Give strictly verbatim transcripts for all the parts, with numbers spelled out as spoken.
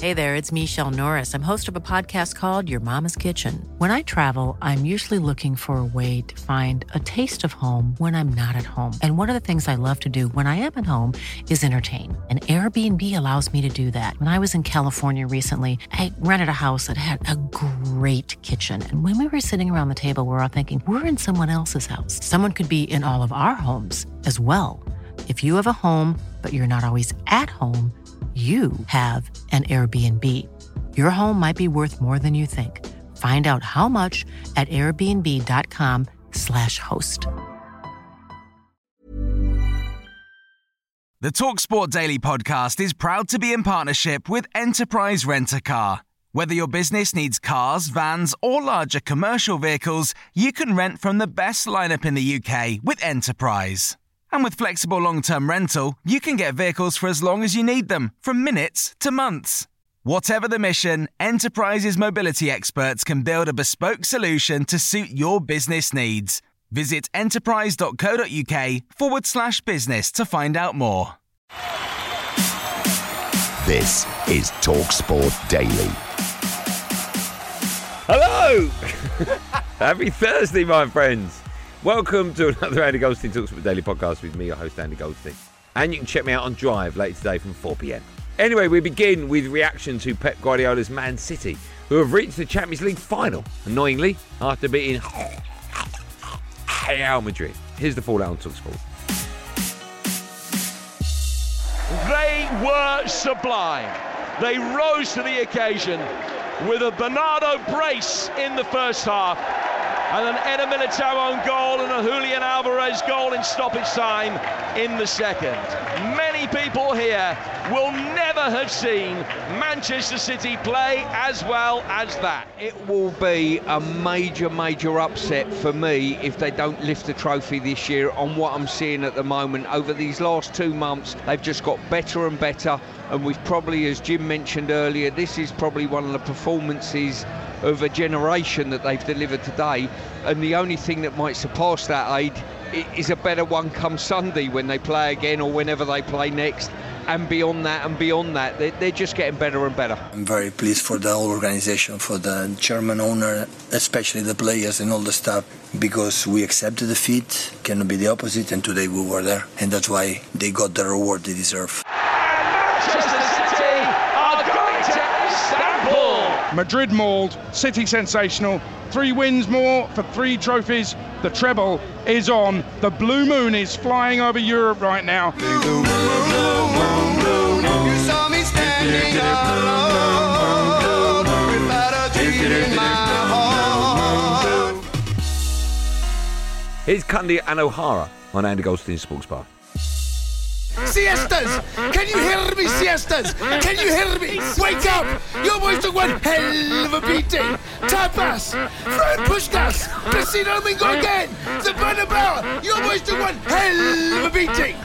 Hey there, it's Michelle Norris. I'm host of a podcast called Your Mama's Kitchen. When I travel, I'm usually looking for a way to find a taste of home when I'm not at home. And one of the things I love to do when I am at home is entertain. And Airbnb allows me to do that. When I was in California recently, I rented a house that had a great kitchen. And when we were sitting around the table, we were all thinking, we're in someone else's house. Someone could be in all of our homes as well. If you have a home, but you're not always at home, you have an Airbnb. Your home might be worth more than you think. Find out how much at airbnb.com slash host. The TalkSport Daily podcast is proud to be in partnership with Enterprise Rent-A-Car. Whether your business needs cars, vans, or larger commercial vehicles, you can rent from the best lineup in the U K with Enterprise. And with flexible long-term rental, you can get vehicles for as long as you need them, from minutes to months. Whatever the mission, Enterprise's mobility experts can build a bespoke solution to suit your business needs. Visit enterprise.co.uk forward slash business to find out more. This is TalkSport Daily. Hello! Happy Thursday, my friends. Welcome to another Andy Goldstein TalkSport Daily podcast with me, your host, Andy Goldstein. And you can check me out on Drive later today from four p.m. Anyway, we begin with reaction to Pep Guardiola's Man City, who have reached the Champions League final, annoyingly, after beating Real Madrid. Here's the fallout on TalkSport. They were sublime. They rose to the occasion with a Bernardo brace in the first half, and an Eder Militao own goal and a Julian Alvarez goal in stoppage time in the second. Many people here will never have seen Manchester City play as well as that. It will be a major, major upset for me if they don't lift the trophy this year on what I'm seeing at the moment. Over these last two months, they've just got better and better, and we've probably, as Jim mentioned earlier, this is probably one of the performances of a generation that they've delivered today, and the only thing that might surpass that, Aid, is a better one come Sunday when they play again or whenever they play next, and beyond that and beyond that, they're, they're just getting better and better. I'm very pleased for the whole organization, for the chairman, owner, especially the players and all the staff, because we accepted defeat, cannot be the opposite, and today we were there, and that's why they got the reward they deserve. Madrid mauled, City sensational, three wins more for three trophies. The treble is on. The blue moon is flying over Europe right now. Blue moon, blue moon, blue moon. You saw me standing alone without a dream in my heart. Here's Cundy and O'Hara on Andy Goldstein's Sports Bar. Siestas! Can you hear me, siestas? Can you hear me? Wake up! Your boys took one hell of a beating. Tapas! Fran Puskas! Casino Domingo again! The Bernabeu! Your boys took one hell of a beating.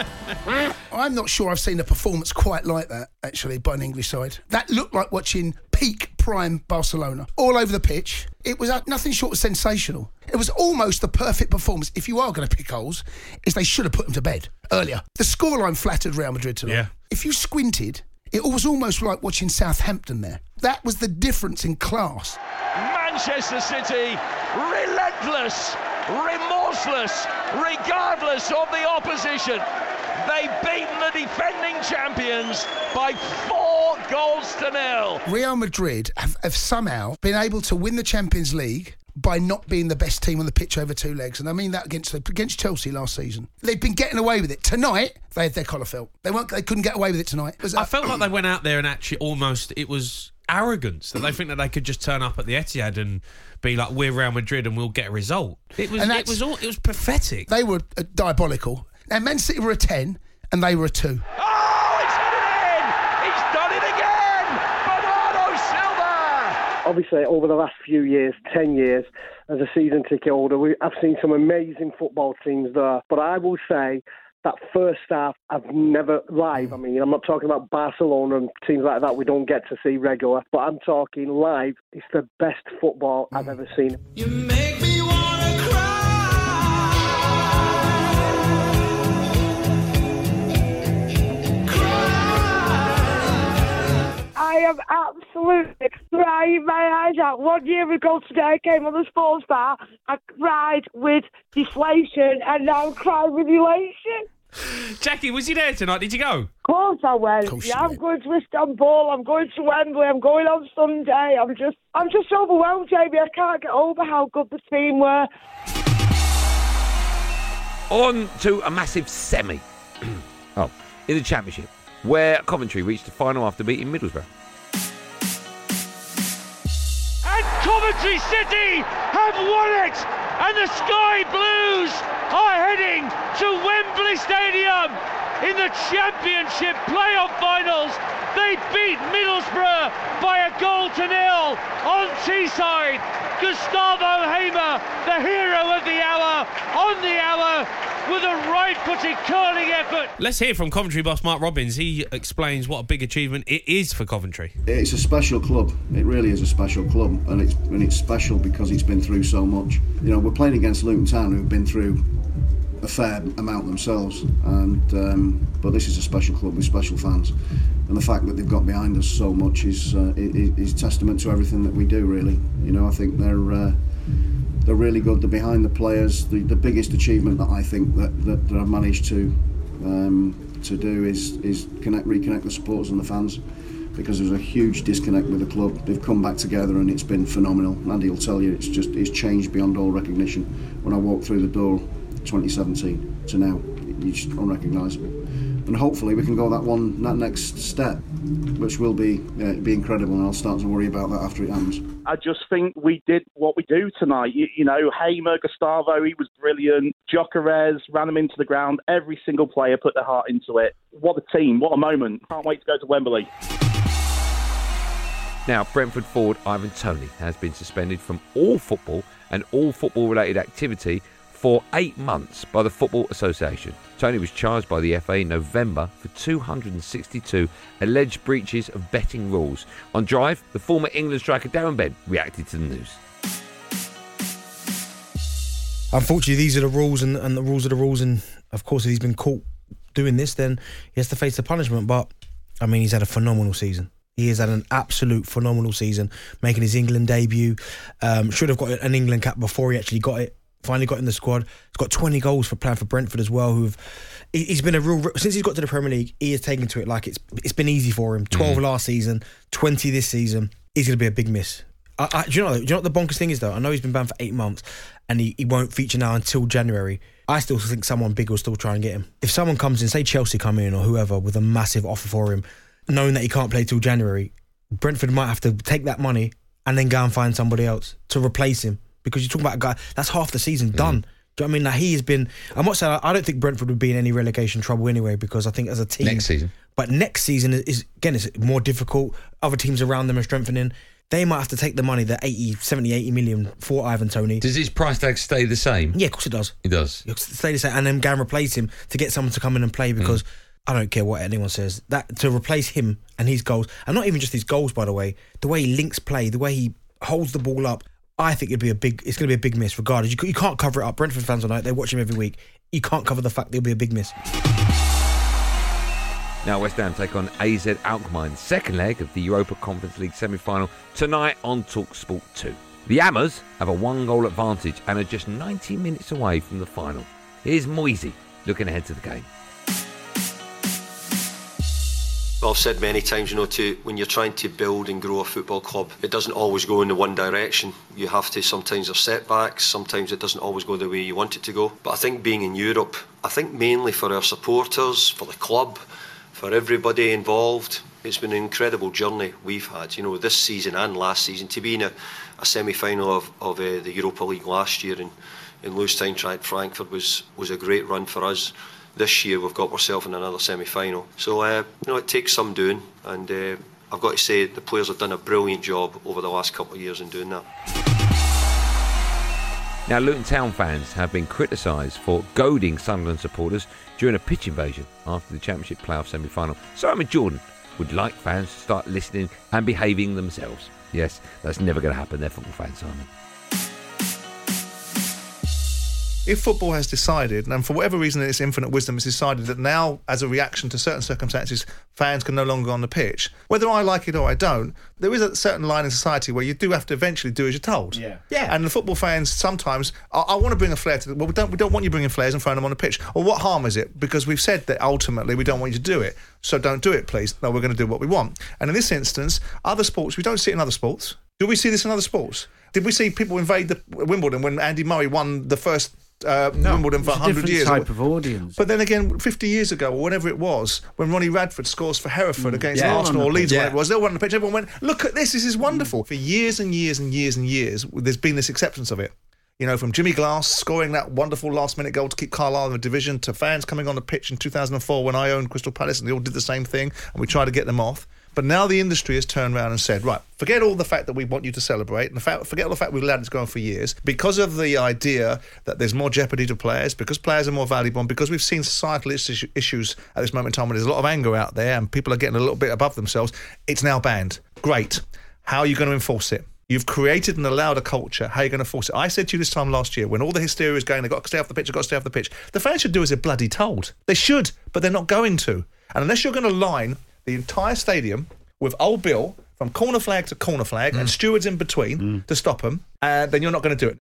I'm not sure I've seen a performance quite like that, actually, by an English side. That looked like watching peak prime Barcelona. All over the pitch. It was nothing short of sensational. It was almost the perfect performance. If you are going to pick holes, is they should have put them to bed earlier. The scoreline flattered Real Madrid tonight. Yeah. If you squinted, it was almost like watching Southampton there. That was the difference in class. Manchester City, relentless, remorseless, regardless of the opposition. They've beaten the defending champions by four goals to nil. Real Madrid have, have somehow been able to win the Champions League by not being the best team on the pitch over two legs. And I mean that against against Chelsea last season. They've been getting away with it. Tonight, they had their collar felt. They weren't. They couldn't get away with it tonight. It was, uh, I felt like they went out there and actually almost, it was arrogance that they think that they could just turn up at the Etihad and be like, we're Real Madrid and we'll get a result. It was, it was all, it was pathetic. They were uh, diabolical. Now, Man City were a ten and they were a two. Oh, it's hit it in! He's done it again! Bernardo Silva! Obviously, over the last few years, ten years, as a season ticket holder, we, I've seen some amazing football teams there. But I will say that first half, I've never live. I mean, I'm not talking about Barcelona and teams like that we don't get to see regular, but I'm talking live. It's the best football I've ever seen. You make me wanna cry. I am absolutely crying my eyes out. One year ago today, I came on the sports bar. I cried with deflation, and now I'm crying with elation. Jackie, was you there tonight? Did you go? Of course I went. Course yeah, I'm going to Istanbul. I'm going to Wembley. I'm going on Sunday. I'm just, I'm just overwhelmed, Jamie. I can't get over how good the team were. On to a massive semi. oh, in the Championship, where Coventry reached the final after beating Middlesbrough. And Coventry City have won it! And the Sky Blues are heading to Wembley Stadium in the Championship playoff finals. They beat Middlesbrough by a goal to nil on Teesside. Gustavo Hamer, the hero of the hour, on the hour with a right-footed curling effort. Let's hear from Coventry boss Mark Robins. He explains what a big achievement it is for Coventry. It's a special club. It really is a special club, and it's and it's special because it's been through so much. You know, we're playing against Luton Town, who've been through a fair amount themselves, and um, but this is a special club with special fans, and the fact that they've got behind us so much is uh, is testament to everything that we do. Really, you know, I think they're. Uh, They're really good. They're behind the players. The, the biggest achievement that I think that, that, that I've managed to um, to do is is connect, reconnect the supporters and the fans, because there's a huge disconnect with the club. They've come back together and it's been phenomenal. Andy will tell you, it's just it's changed beyond all recognition. When I walked through the door, twenty seventeen to now, it's just unrecognisable. And hopefully we can go that one, that next step, which will be uh, be incredible. And I'll start to worry about that after it happens. I just think we did what we do tonight. You, you know, Hamer, Gustavo, he was brilliant. Gyökeres ran him into the ground. Every single player put their heart into it. What a team, what a moment. Can't wait to go to Wembley. Now, Brentford forward Ivan Toney has been suspended from all football and all football-related activity for eight months by the Football Association. Toney was charged by the F A in November for two hundred sixty-two alleged breaches of betting rules. On Drive, the former England striker Darren Bent reacted to the news. Unfortunately, these are the rules, and, and the rules are the rules, and of course if he's been caught doing this, then he has to face the punishment. But, I mean, he's had a phenomenal season. He has had an absolute phenomenal season, making his England debut. Um, should have got an England cap before he actually got it. Finally got in the squad. He's got twenty goals for playing for Brentford as well. Who've he's been a real since he's got to the Premier League. He has taken to it like it's it's been easy for him. Twelve mm. last season, twenty this season. He's going to be a big miss. I, I, do you know? Do you know what the bonkers thing is though? I know he's been banned for eight months, and he, he won't feature now until January. I still think someone big will still try and get him. If someone comes in, say Chelsea come in or whoever with a massive offer for him, knowing that he can't play till January, Brentford might have to take that money and then go and find somebody else to replace him. Because you're talking about a guy, that's half the season done. Mm. Do you know what I mean? Like he has been, I'm not saying, I don't think Brentford would be in any relegation trouble anyway, because I think as a team. Next season. But next season is, again, it's more difficult. Other teams around them are strengthening. They might have to take the money, the eighty, seventy, eighty million for Ivan Toney. Does his price tag stay the same? Yeah, of course it does. It does. It'll stay the same, and then go and replace him to get someone to come in and play, because mm. I don't care what anyone says. That to replace him and his goals, and not even just his goals, by the way, the way he links play, the way he holds the ball up, I think it'd be a big. It's going to be a big miss, regardless. You, you can't cover it up. Brentford fans on it, they watch him every week. You can't cover the fact that it'll be a big miss. Now West Ham take on A Z Alkmaar, second leg of the Europa Conference League semi-final tonight on TalkSport two. The Hammers have a one-goal advantage and are just ninety minutes away from the final. Here's Moisey looking ahead to the game. Well, I've said many times, you know, to when you're trying to build and grow a football club, it doesn't always go in the one direction. You have to, sometimes there's setbacks, sometimes it doesn't always go the way you want it to go. But I think being in Europe, I think mainly for our supporters, for the club, for everybody involved, it's been an incredible journey we've had, you know, this season and last season. To be in a, a semi-final of, of uh, the Europa League last year in, in Luz-Eintracht Frankfurt was, was a great run for us. This year we've got ourselves in another semi-final. So, uh, you know, it takes some doing, and uh, I've got to say the players have done a brilliant job over the last couple of years in doing that. Now, Luton Town fans have been criticised for goading Sunderland supporters during a pitch invasion after the Championship playoff semi-final. Simon Jordan would like fans to start listening and behaving themselves. Yes, that's never going to happen. They're football fans, Simon. If football has decided, and for whatever reason in its infinite wisdom has decided that now, as a reaction to certain circumstances, fans can no longer go on the pitch, whether I like it or I don't, there is a certain line in society where you do have to eventually do as you're told. Yeah. Yeah. And the football fans sometimes, I, I want to bring a flair to the, well, we don't, we don't want you bringing flares and throwing them on the pitch. Well, what harm is it? Because we've said that ultimately we don't want you to do it. So don't do it, please. No, we're going to do what we want. And in this instance, other sports, we don't see it in other sports. Do we see this in other sports? Did we see people invade the Wimbledon when Andy Murray won the first Uh, no, Wimbledon for it's a one hundred different years? type of audience. But then again, fifty years ago, or whenever it was, when Ronnie Radford scores for Hereford mm. against yeah, Arsenal or Leeds, yeah. or whatever it was, they were on the pitch. Everyone went, look at this, this is wonderful. Mm. For years and years and years and years, there's been this acceptance of it. You know, from Jimmy Glass scoring that wonderful last-minute goal to keep Carlisle in the division, to fans coming on the pitch in two thousand four when I owned Crystal Palace and they all did the same thing, and we tried to get them off. But now the industry has turned around and said, right, forget all the fact that we want you to celebrate, and the fact, forget all the fact we've allowed it to go on for years, because of the idea that there's more jeopardy to players, because players are more valuable, and because we've seen societal issues at this moment in time when there's a lot of anger out there and people are getting a little bit above themselves, it's now banned. Great. How are you going to enforce it? You've created and allowed a culture. How are you going to force it? I said to you this time last year, when all the hysteria is going, they've got to stay off the pitch, they've got to stay off the pitch. The fans should do as they're bloody told. They should, but they're not going to. And unless you're going to line the entire stadium with Old Bill from corner flag to corner flag mm. and stewards in between mm. to stop them, uh, then you're not going to do it.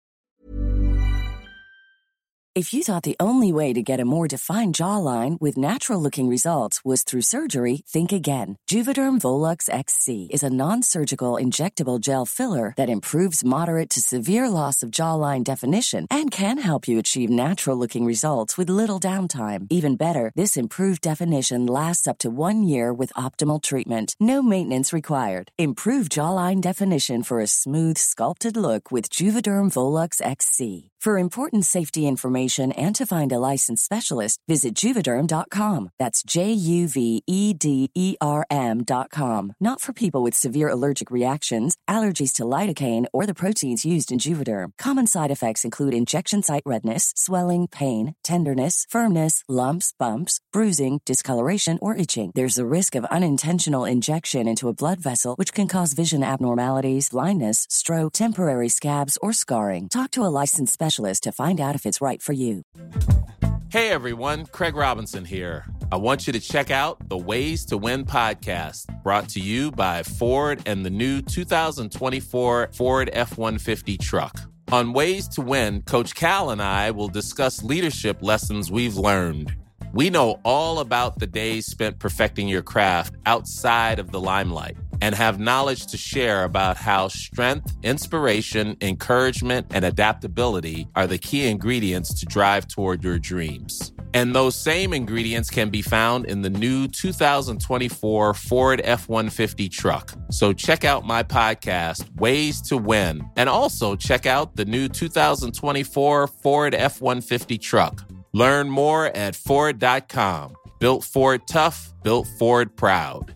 If you thought the only way to get a more defined jawline with natural-looking results was through surgery, think again. Juvederm Volux X C is a non-surgical injectable gel filler that improves moderate to severe loss of jawline definition and can help you achieve natural-looking results with little downtime. Even better, this improved definition lasts up to one year with optimal treatment. No maintenance required. Improve jawline definition for a smooth, sculpted look with Juvederm Volux X C. For important safety information and to find a licensed specialist, visit Juvederm dot com. That's J U V E D E R M dot com. Not for people with severe allergic reactions, allergies to lidocaine, or the proteins used in Juvederm. Common side effects include injection site redness, swelling, pain, tenderness, firmness, lumps, bumps, bruising, discoloration, or itching. There's a risk of unintentional injection into a blood vessel, which can cause vision abnormalities, blindness, stroke, temporary scabs, or scarring. Talk to a licensed specialist to find out if it's right for you. Hey everyone, Craig Robinson here. I want you to check out the Ways to Win podcast, brought to you by Ford and the new two thousand twenty-four Ford F one fifty truck. On Ways to Win, Coach Cal and I will discuss leadership lessons we've learned. We know all about the days spent perfecting your craft outside of the limelight, and have knowledge to share about how strength, inspiration, encouragement, and adaptability are the key ingredients to drive toward your dreams. And those same ingredients can be found in the new two thousand twenty-four Ford F one fifty truck. So check out my podcast, Ways to Win, and also check out the new two thousand twenty-four Ford F one fifty truck. Learn more at Ford dot com. Built Ford tough, built Ford proud.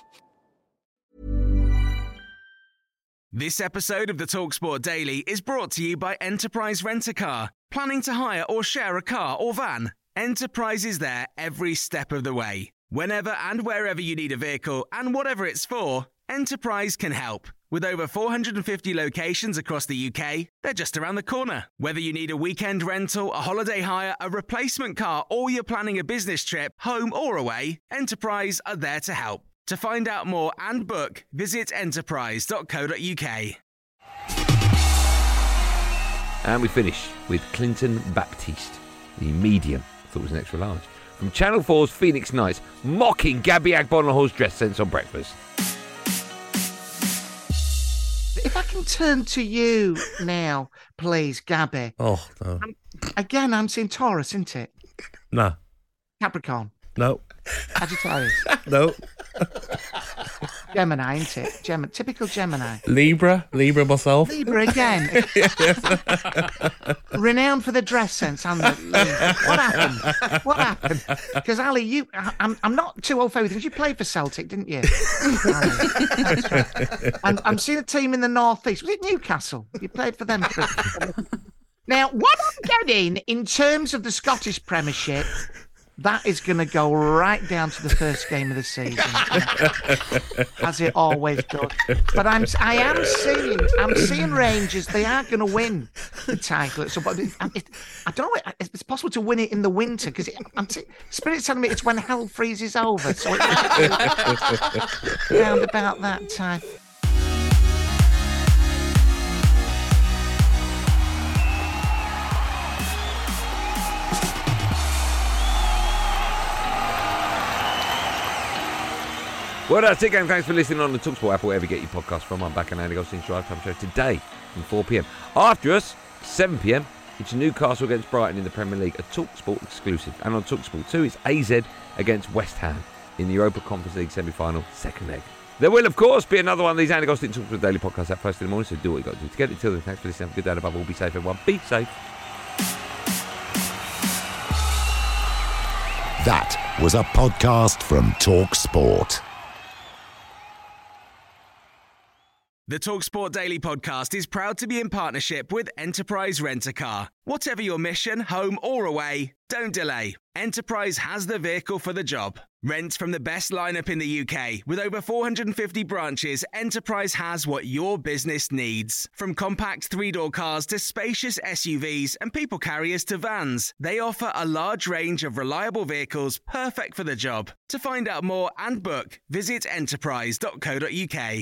This episode of the TalkSport Daily is brought to you by Enterprise Rent-A-Car. Planning to hire or share a car or van? Enterprise is there every step of the way. Whenever and wherever you need a vehicle and whatever it's for, Enterprise can help. With over four hundred fifty locations across the U K, they're just around the corner. Whether you need a weekend rental, a holiday hire, a replacement car, or you're planning a business trip, home or away, Enterprise are there to help. To find out more and book, visit enterprise dot co dot uk. And we finish with Clinton Baptiste, the medium, I thought it was an extra large, from Channel four's Phoenix Nights, mocking Gabby Agbonlaho's dress sense on breakfast. If I can turn to you now, please, Gabby. Oh, no. Um, again, I'm seeing Taurus, isn't it? No. Capricorn. No. Sagittarius. No. Gemini, isn't it? Gem- typical Gemini. Libra. Libra myself. Libra again. Renowned for the dress sense. And the, what happened? What happened? Because Ali, you, I'm, I'm not too old favourite because you played for Celtic, didn't you? I'm, I'm seeing a team in the northeast. Was it Newcastle? You played for them. For... Now, what I'm getting in terms of the Scottish Premiership, that is going to go right down to the first game of the season, as it always does. But I'm, I am seeing, I'm seeing Rangers. They are going to win the title. So, but it, it, I don't know. If it's possible to win it in the winter because I'm t- Spirit's telling me it's when hell freezes over. So it's round about that time. Well, that's it, gang. Thanks for listening on the TalkSport app, wherever you get your podcast from. I'm back on Andy Goldstein's Drive Time Show today from four p.m. After us, seven p.m, it's Newcastle against Brighton in the Premier League, a TalkSport exclusive. And on TalkSport two, it's A Z against West Ham in the Europa Conference League semi-final, second leg. There will, of course, be another one of these Andy Goldstein TalkSport Daily podcasts at first in the morning, so do what you got to do to get it. Till then, thanks for listening. Have a good day. Above all, be safe, everyone. Be safe. That was a podcast from TalkSport. The TalkSport Daily podcast is proud to be in partnership with Enterprise Rent-A-Car. Whatever your mission, home or away, don't delay. Enterprise has the vehicle for the job. Rent from the best lineup in the U K. With over four hundred fifty branches, Enterprise has what your business needs. From compact three-door cars to spacious S U Vs and people carriers to vans, they offer a large range of reliable vehicles perfect for the job. To find out more and book, visit enterprise dot co dot uk.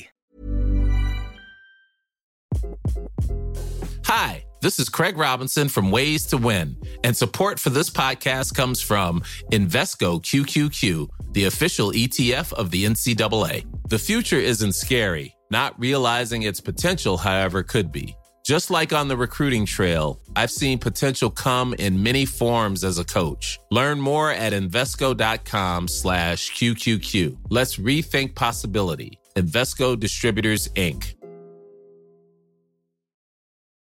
Hi, this is Craig Robinson from Ways to Win, and support for this podcast comes from Invesco Q Q Q, the official E T F of the N C double A. The future isn't scary. Not realizing its potential, however, could be. Just like on the recruiting trail, I've seen potential come in many forms as a coach. Learn more at Invesco.com slash QQQ. Let's rethink possibility. Invesco Distributors, Incorporated.